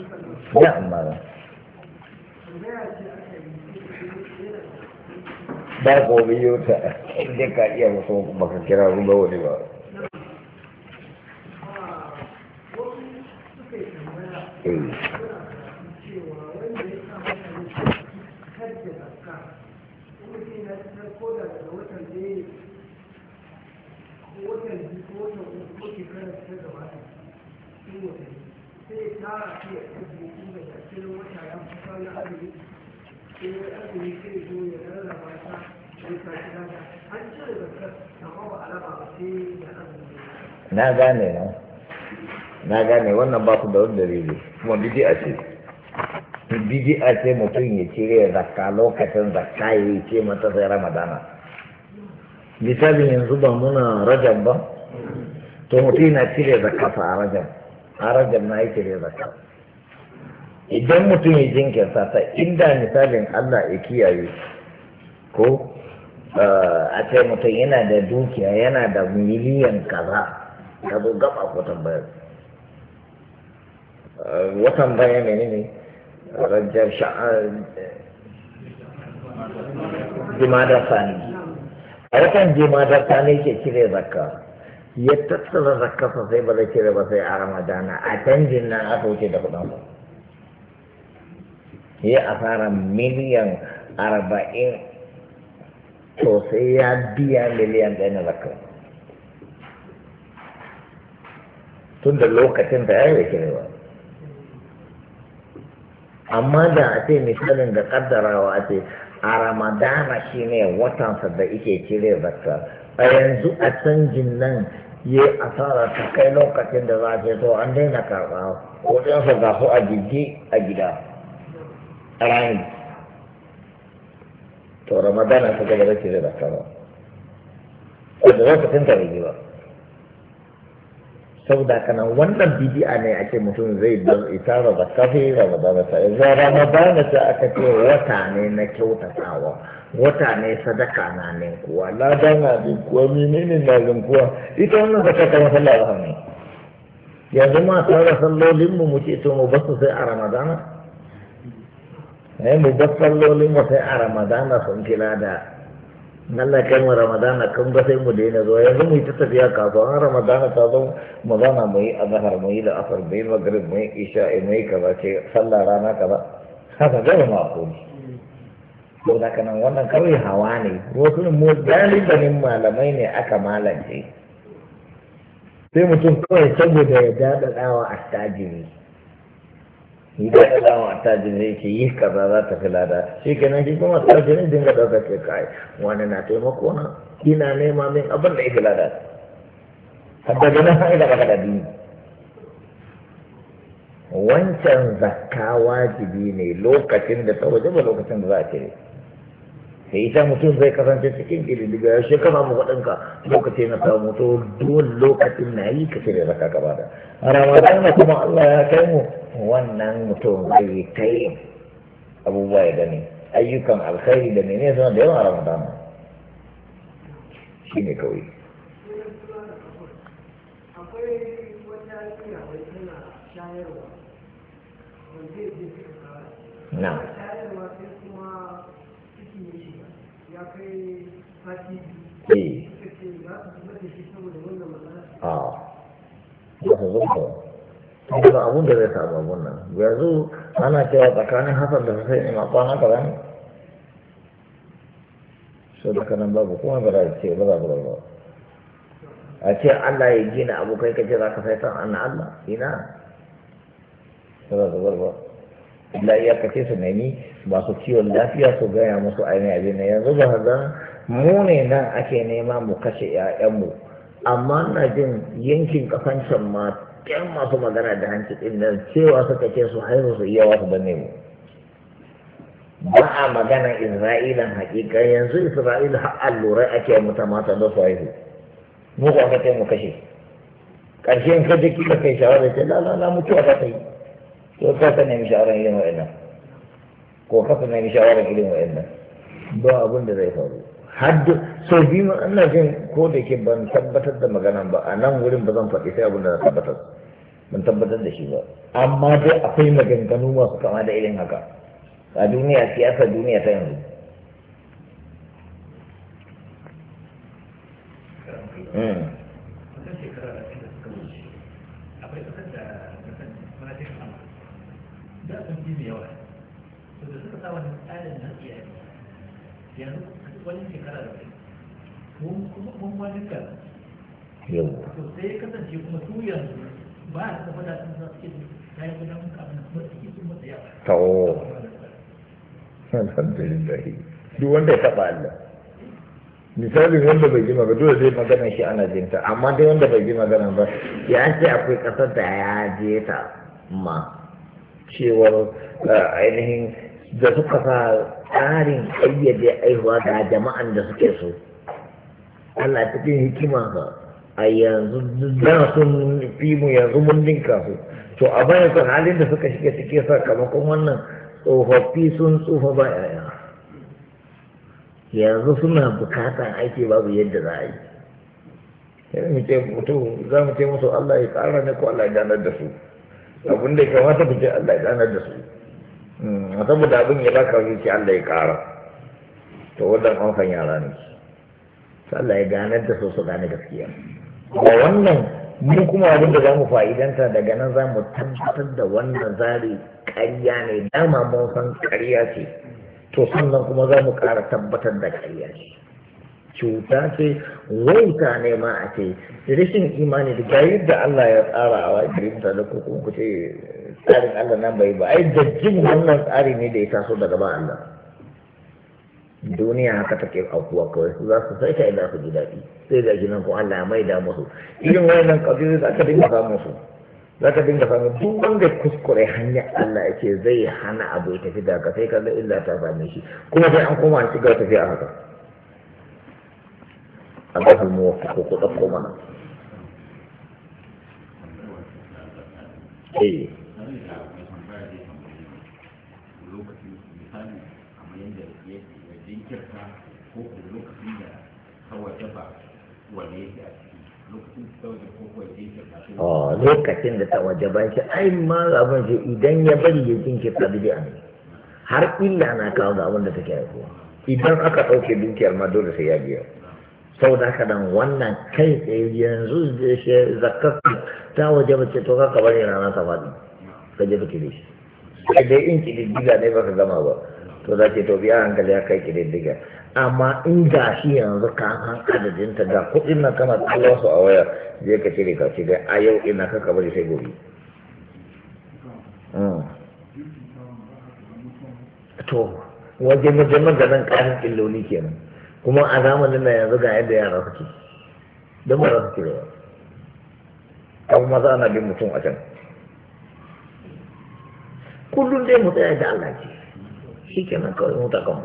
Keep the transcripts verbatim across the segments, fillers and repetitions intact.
ya amma ba gobe yau ta inda ka iya wasu baka kira ruba wani ba na gane na na gane wannan ba ku da wani dalili kuma bidi'a ce bidi'a ce mutum ya cire zakka lokacin zakka ya ce mata sai ramadana misalin yanzu ba muna rajab ba to mutum yana cire zakka fa a rajab a rajab na yi cire zakka idan mutum ya jinkirta ta inda misalin Allah ya kiyaye ko a ce mutum yana da dukiya yana da miliyan kaza ka zo gaba ko tambayar watan baya ne ne rajab sha'ar jimadar sani a watan jimadar sani ke cire zakka ya tattara zakka sosai ba zai cire ba sai a ramadana a canjin nan aka wuce da kudin sa ya asara miliyan arba'in to sai ya biya miliyan ɗaya na zakka tun da lokacin da ya yi kirewa amma da a ce misalin da kaddarawa a ce a ramadana shi ne watansa da ike cire zakka a yanzu a canjin nan ya asara ta kai lokacin da za a ce to an daina karɓa kudinsa ga su a jiji a gida a rani to ramadana ta gaba da cire zakka ba wadda lokacin ta rage ba saboda kana wannan bidi'a ne ake mutum zai don ita da kafe ramadana ta yanzu ramadana ta aka ce wata ne na kyautatawa wata ne sadaka na ne kuwa lada na ne kuwa menene na kuwa ita wannan zaka ta masallah ba ne yanzu ma tsara sallolin mu muke to mu basu sai a ramadana eh mu basu sallolin mu sai a ramadana sun kila da Allah kai mu ramadana kan ga sai mu daina zuwa yanzu mu yi ta tafiya kasuwa ramadana ta zo mu zana mu yi azhar mu yi da asar bai magrib mu yi isha mu yi kaza ce sallah rana kaza haka ga ma ko ko da kana wannan kawai hawa ne wasu mu dalibanin malamai ne aka malance sai mutum kawai saboda ya dada dawa attajiri idan ya dawo a tajin zai ce yi kaza za ta fi lada shi kenan shi kuma tajirin dinga ɗauka ce kai wani na taimako na ina nema min abin da ya fi lada har daga nan har da baka da dini wancan zakka wajibi ne lokacin da ta waje ba lokacin da za a cire sai ita mutum zai kasance cikin ƙididdiga ya shekara mu kuɗinka lokaci na samu to dole lokacin na yi ka cire zakka gaba da a ramadana kuma Allah ya kai mu wannan mutum zai kai abubuwa ya gani ayyukan alkhairi da mene suna da yawan ramadana shi ne kawai na eh a ba su zuwa ba abun da zai samu abun nan yanzu ana cewa tsakanin hasan da sai ina kwana kaza ne so da kanan babu kuma ba za ce ba za ba ba a ce Allah ya gina abu kai kace za ka sai san anna Allah ina ba za ba ba illa ya kace su nemi masu ciwon lafiya su gaya musu ainihin abin ne yanzu ba ga mu ne nan ake nema mu kashe 'ya'yanmu amma na jin yankin kafancin ma yan masu magana da hanci ɗin nan cewa suka ce su haihu su iya wasu bane mu ba a magana isra'ilan hakika yanzu isra'ila har allurai ake muta mata da su haihu mu ko aka ce mu kashe ƙarshen ka je kika kai shawara ce la la la mutuwa ta kai to ka ka nemi shawaran irin wa'annan ko ka ka nemi shawaran irin wa'annan ba abin da zai faru haddu sau biyu ina jin ko da ke ban tabbatar da magana ba a nan wurin ba zan faɗi sai abin da na tabbatar ban tabbatar da shi ba amma dai akwai maganganu masu kama da irin haka a duniya siyasar duniya ta yanzu. yau to sai ya kasance kuma su yanzu ba a taɓa da sun zafi ta yi gudan abin da kuma suke sun masa yawa tawo alhamdulillah duk wanda ya taɓa Allah misali wanda bai ji magana dole zai magana shi ana jinta amma dai wanda bai ji magana ba ya ce akwai ƙasar da ya je ta ma cewar ainihin da suka sa tsarin ƙayyade aihuwa ga jama'an da suke so Allah cikin hikimansa a yanzu da sun fi mu yanzu mun dinka su to a bayan kan halin da suka shiga cike sakamakon wannan tsofaffi sun tsufa ba yaya yanzu suna bukatan aiki babu yadda za a yi sai mu ce mutum za mu ce musu Allah ya tsara ne ko Allah ya ganar da su abin da ya kamata ku ce Allah ya ganar da su saboda abin ya baka wuce Allah ya kara to wannan amfan yara ne Allah ya ganar da su su gane gaskiya ba wannan mu kuma abin da za mu fa'idanta daga nan za mu tabbatar da wannan zari ƙarya ne dama mun san ƙarya ce to sannan kuma za mu ƙara tabbatar da ƙarya ce cuta ce wauta ne ma a ce rashin imani da gayar da Allah ya tsara a wajen da da kuku ku ce tsarin Allah nan bai ba ai jajjin wannan tsari ne da ya taso daga ba Allah duniya haka take aukuwa kawai su za su sai ta idan su ji daɗi sai da jinan ko Allah ya maida musu irin wannan kabilu za ka dinga samun su za ka dinga samun duk wanda kuskure hanyar Allah yake zai hana abu ya tafi da ka sai ka ga illa ta same shi kuma sai an koma an ci gaba tafiya a haka Allah mu ko ko dauko mana eh jinkirta ko lokacin da kawace ba wane yake a ciki lokacin da ta waje ko kuwa jinkirta oh lokacin da ta waje ba shi ai ma abin shi idan ya bari ya jinkirta bid'a ne har illa na kawo ga abin da take haifuwa idan aka ɗauke dukiyar ma dole sai ya biya saboda haka dan wannan kai tsaye yanzu zakar ta waje ba ce to ka bari rana ta faɗi ka je ka kire shi sai dai in kididdiga ne baka gama ba to za ce to biya hankali ya kai kididdiga amma in ga shi yanzu ka san adadinta da kuɗin nan kana kallon su a waya je ka cire ka ce a yau ina ka bari sai gobe to wajen wajen maganin ƙarin illoli kenan kuma a zamanin nan yanzu ga yadda yara suke don ba za su cire ba kan maza ana bin mutum a can kullum dai mu tsaya da Allah ce shi kenan kawai mu ta kanmu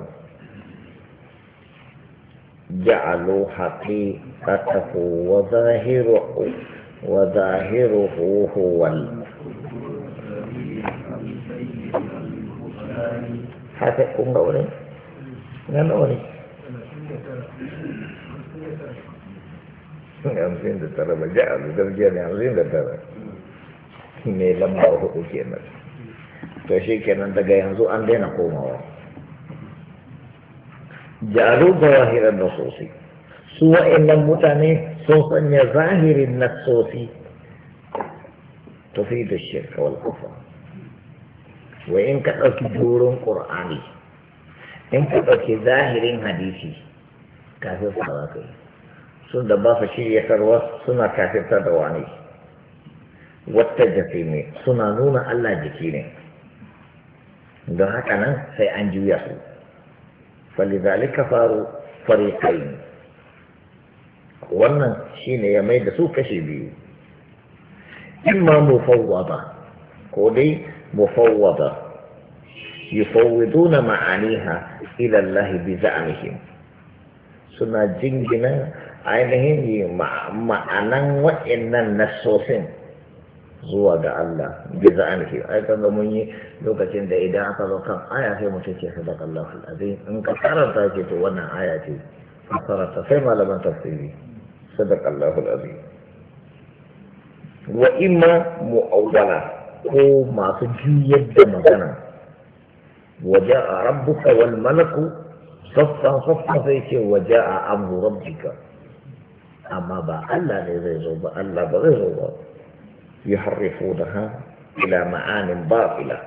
ja'alu haqiqatahu wa zahiruhu wa zahiruhu huwal haka kun ga wurin nan wani hamsin da tara ba ja'alu gaskiya ne hamsin da tara ne lamba hudu kenan to shi kenan daga yanzu an daina komawa jaru zahirar nasosi su wa'annan mutane sun sanya zahirin nasosi tafi da shirka wal kufa wa in ka ɗauki doron ƙur'ani in ka ɗauki zahirin hadisi kafin su ba kai sun da ba su shirya karwa suna kafirta da wani wata jafi ne suna nuna Allah jiki ne don haka nan sai an juya su falizalika faru fariqai wannan shine ya mai da su kashe biyu imma mufawwada ko dai mufawwada yufawwiduna ma'aniha ila Allah bi za'mihim suna jingina ainihin ma'anan wa'annan nassosin zuwa ga Allah bi za'anihi ai kaga mun yi lokacin da idan aka zo kan aya sai mutum ce sadaqallahu alazim in ka karanta ce to wannan aya ce karanta sai malaman tafsiri sadaqallahu alazim wa imma mu'awwala ko masu juyar da magana waje a rabbuka wal malaku saffan saffan sai ce waje a amru rabbika amma ba Allah ne zai zo ba Allah ba zai zo ba yuharrifunaha ila ma'anin batila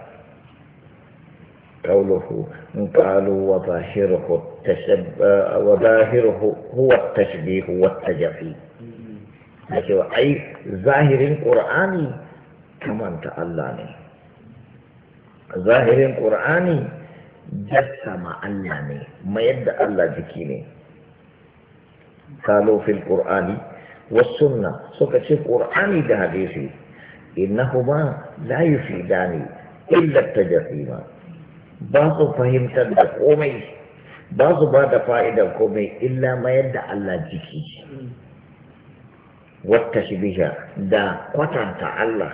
قوله قالوا وظاهره التشب وظاهره هو التشبيه والتجفي أي ظاهر القرآن كمان تألاني ظاهر القرآن جسم ألاني ما يبدأ الله ذكيني قالوا في القرآن والسنة سكت القرآن ده حديثي إنهما لا يفيدان إلا التجسيم ba su fahimtar da komai ba su ba da fa'idar komai illa mayar da Allah jiki wata shibiha da kwatanta Allah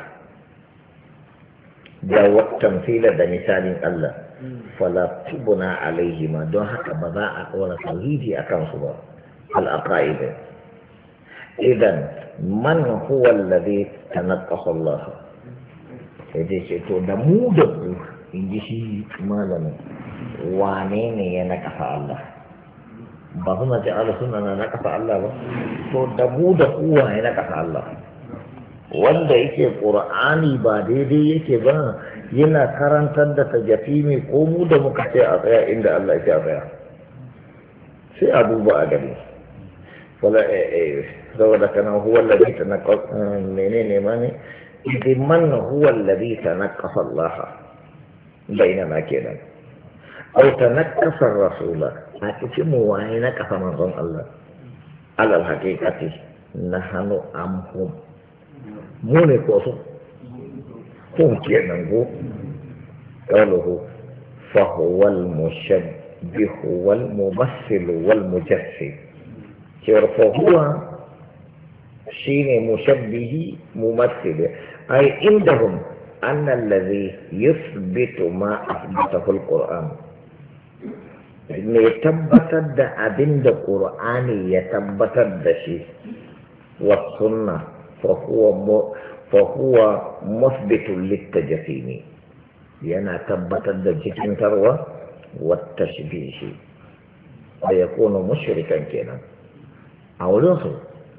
da watan fila da misalin Allah fala tubuna alaihima don haka ba za a tsora tauhidi a kansu ba al'aqaid idan man huwa alladhi tanaqqasa Allah sai dai ce to da mu da ku in ji shi malamin wane ne ya nakasa Allah ba suna ce ala suna na nakasa Allah ba to da mu da kuwa ya nakasa Allah wanda yake ƙur'ani ba daidai yake ba yana karantar da tajafi mai ko mu da muka ce a tsaya inda Allah yake a tsaya sai a duba a gani wala eh saboda kana huwa alladhi tanaqqa menene ma ne idan man huwa alladhi tanaqqa Allah بينما كده أو تنكس الرسول أكتم وعين كف منظم الله على الحقيقة نحن أمهم موني كوسو هم كده نقول قاله فهو المشبه والممثل والمجسد فهو شين مشبه ممثل أي عندهم أن الذي يثبت ما أثبته القرآن يتبتد أبند القرآن يتبتد شيء والسنة فهو م... فهو مثبت للتجسيم ينا تبتد جسم تروى والتشبيه ويكون مشركا كنا أو لنصر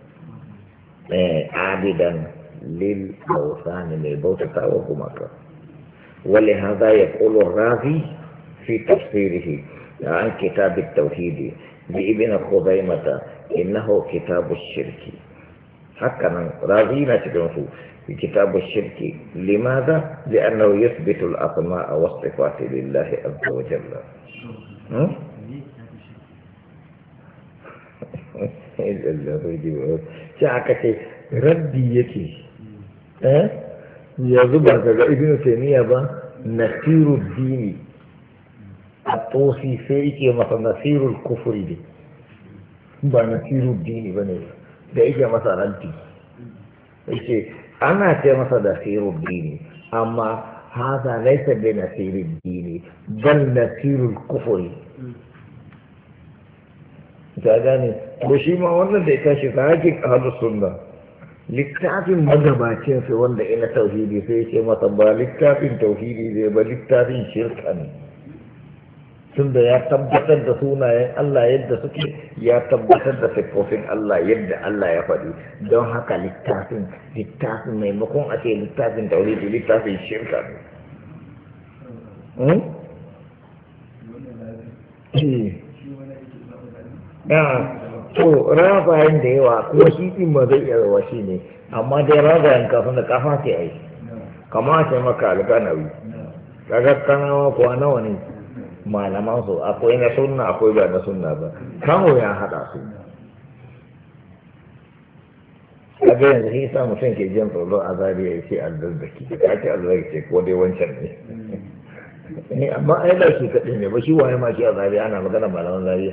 عابدا للأوثان للبوتة وهمك ولهذا يقول الرازي في تفسيره عن كتاب التوحيد لابن خزيمة إنه كتاب الشرك هكذا رازينا تكنسو في كتاب الشرك لماذا؟ لأنه يثبت الأسماء والصفات لله عز وجل شاكتي ردي يكي yanzu ba ka ga ibn taymiya ba nasirul dini a tosi sai yake masa nasirul kufuri ne ba nasirul dini ba ne da yake masa ranti yake ana ce masa nasirul dini amma haza laisa bi nasirul dini bal nasirul kufuri ta gane ko shi ma wannan da ya tashi ta hakin ahlus sunna littafin magabacinsa wanda ina tauhidi sai ce masa ba littafin tauhidi ne ba littafin shirka ne tun da ya tabbatar da sunayen Allah yadda suke ya tabbatar da siffofin Allah yadda Allah ya faɗi don haka littafin littafin maimakon a ce littafin tauhidi littafin shirka ne to rabayen da yawa kuma shi din ma zai iya rawa shi ne amma dai rabayen kafin da kafa ce ai kama ce maka alganawi kaga kanawa kuwa nawa ne malaman su akwai na sunna akwai ba na sunna ba kamo ya hada su kaga yanzu shi sa mutum ke jin tsoro a zariya ya ce alzazzaki ka ce alzazzaki ce ko dai wancan ne amma ai da shi kaɗai ne ba shi waye ma shi a zariya ana magana malaman zariya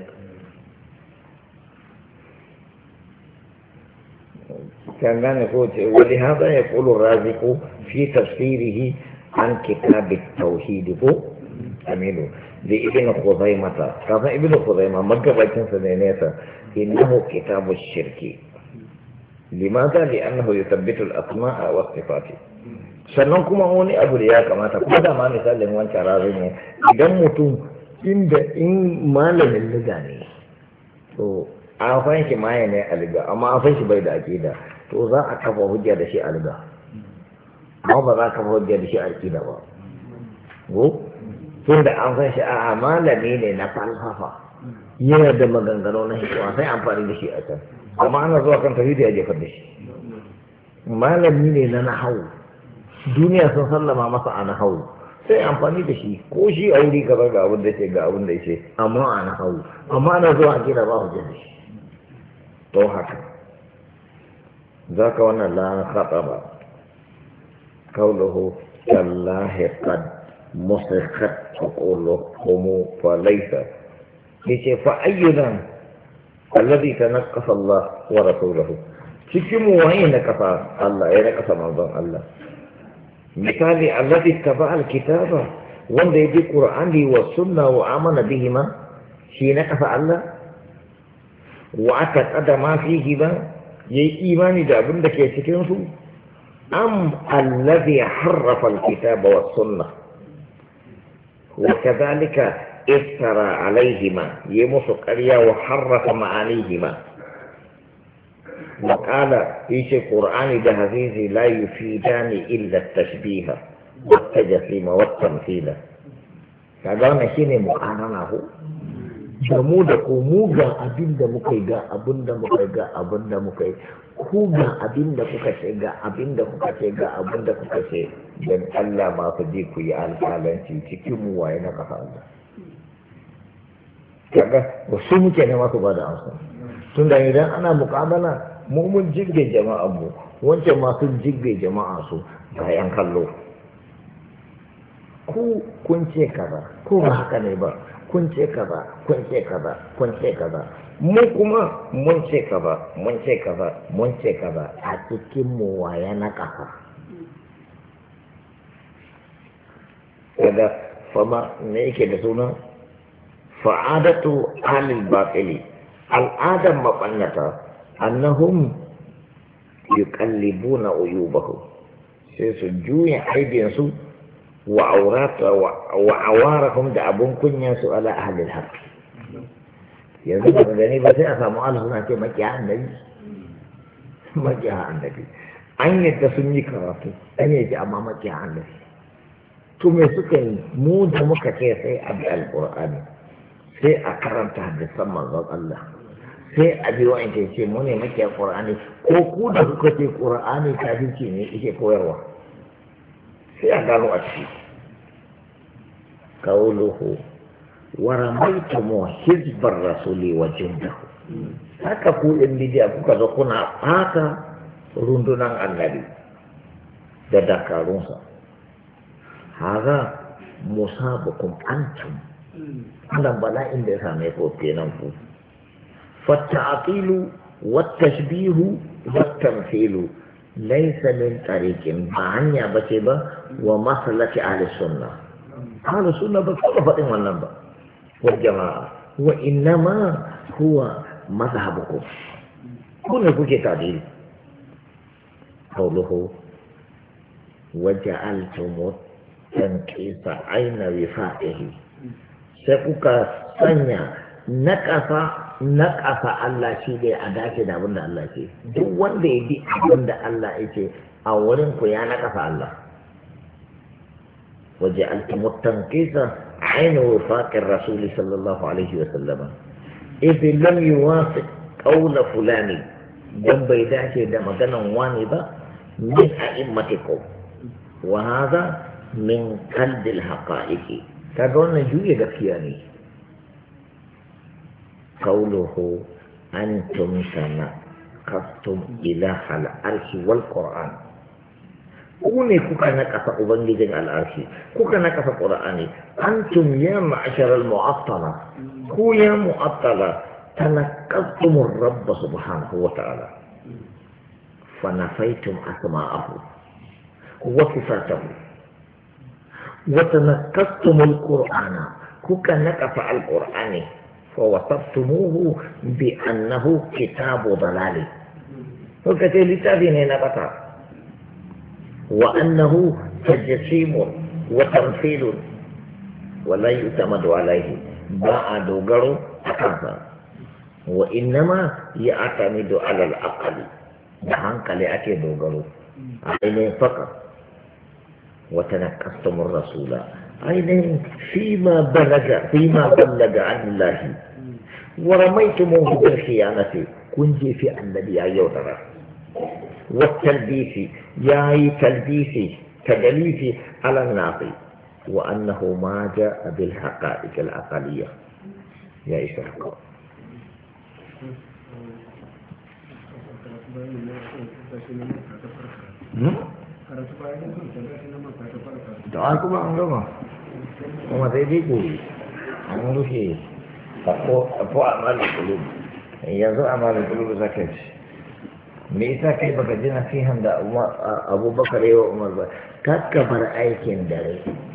كان نقول ولهذا يقول الرازق في تفسيره عن كتاب التوحيد أمينه لابن خزيمة كذا ابن خزيمة مكة بيتن سنينيسا إنه كتاب الشرك limaza li annahu yuthabbitu al-asma'a wa sifati sannan kuma wani abu da ya kamata kuma da ma misalin wancan razu ne idan mutum inda in malamin liga ne to a fanshi maya ne a liga amma a fanshi bai da aqida to za a kafa hujja da shi a liga amma ba za ka kafa hujja da shi a aqida ba go tun da an fanshi a malami ne na falsafa yana da maganganu na hikima sai amfani da shi a can amma ana zuwa kan tauhidi ya jefar da shi malami ne na nahawu duniya sun sallama masa a nahawu sai amfani da shi ko shi a wuri kaza ga abin da ce ga abin da ce amma a nahawu amma ana zuwa a kira ba hujja da shi to haka za ka wannan la khata ba kaulahu tallahi qad musakhat quluhum fa laysa yace fa ayyudan alladhi tanaqqasa Allah wa rasuluhu cikin mu waye na kafa Allah ya na kafa manzon Allah misali alladhi taba alkitaba wanda yabi qur'ani wa sunna wa amana bihima shi na kafa Allah wa ataqada ma fihi ba yayi imani da abin da ke cikin su am alladhi harrafa alkitaba wa sunna wa kadhalika افترى عليهما يمس قريا وحرف معانيهما وقال ايش القرآن بهذه لا يفيدان إلا التشبيه والتجسيم والتمثيل كذا شيء مقارنه da mu da ku mu ga abin da muka yi ga abin da muka yi ga abin da muka yi ku ga abin da kuka ce ga abin da kuka ce ga abin da kuka ce don Allah ma ku je ku yi alƙalanci cikin mu waye na kafa Allah kaga wasu muke ne masu ba da amsa tun da idan ana muƙabala mu mun jigge jama'an mu wancan masu jigge jama'a su ga yan kallo ku kun ce kaza ko ba haka ne ba kun ce kaza kun ce kaza kun ce kaza mu kuma mun ce kaza mun ce kaza mun ce kaza a cikin mu waye na kafa kaga fama me yake da suna fa'adatu alil batili al'adam mabannata annahum yuqallibuna uyubahum sai su juya aibinsu wa aurata wa awarahum da abun kunyan su ala ahlil haqq yanzu ba gani ba sai a samu Allah suna ce makiya annabi makiya annabi an yadda sun yi karatu an yadda amma makiya annabi to me suka yi mu da muka ce sai abi alqur'ani sai a karanta hadisan manzon Allah sai a bi wa'in ce mu ne makiya qur'ani ko ku da kuka ce qur'ani kafirci ne yake koyarwa sai a gano a ciki kauluhu wa ramaitumu hizbar rasuli wa jundahu haka ku in bidiya kuka zo kuna haka rundunan annabi da dakarunsa haza musabukum antum wannan bala'in da ya same ku kenan ku fatta'atilu wattashbihu wattamthilu laysa min tariqin ba hanya bace ba wa maslaki ahli sunna ahli sunna ba su faɗin wannan ba wal jama'a wa innama huwa madhhabukum kuna kuke tadili qawluhu waja'altum tanqisa aina wifa'ihi sai kuka sanya naƙasa naƙasa Allah shi ne a dace da abin da Allah ce duk wanda ya bi abin da Allah ya ce a wurin ku ya naƙasa Allah waje alkimutan kisa ainihin wafaƙin rasuli sallallahu alaihi wa sallama idan lam yi wasu ƙaula fulani don bai dace da maganan wani ba min a'immatikum wa hadha min kaldil haqa'iqi kaga wannan juye gaskiya ne قوله أنتم تنقصتم إله العرش والقرآن كوني كوكا نكفى أبنجي العرش كوكا نكفى القرآن أنتم يا معشر المعطلة كو يا معطلة تنقصتم الرب سبحانه وتعالى فنفيتم أسماءه وصفاته وتنقصتم القرآن كوكا نكفى القرآن فوصفتموه بأنه كتاب ضلال suka ce littafi ne na ƙasa wa annahu tajsimun wa tamthilun wa la yutamadu alayhi ba a dogaro a kansa wa innama ya'tamidu ala al-aqli da hankali ake dogaro a ainihin faka wa tanaqqastumur rasula ainihin fima balaga fima balaga an Allah wa ramaytumuhu bil khiyanati kun jefi annabi ya yaudara wa talbisi yayi talbisi tadlisi ala nafi wa annahu ma jaa bil haqa'iq al aqliyah ya ishaq da an kuma an gama kuma sai dai gobe an rufe ko amalin kulubu yanzu amalin kulubu zaka ci me yasa kai baka ji nasihan da abubakar yawa umar ba kakka bar aikin dare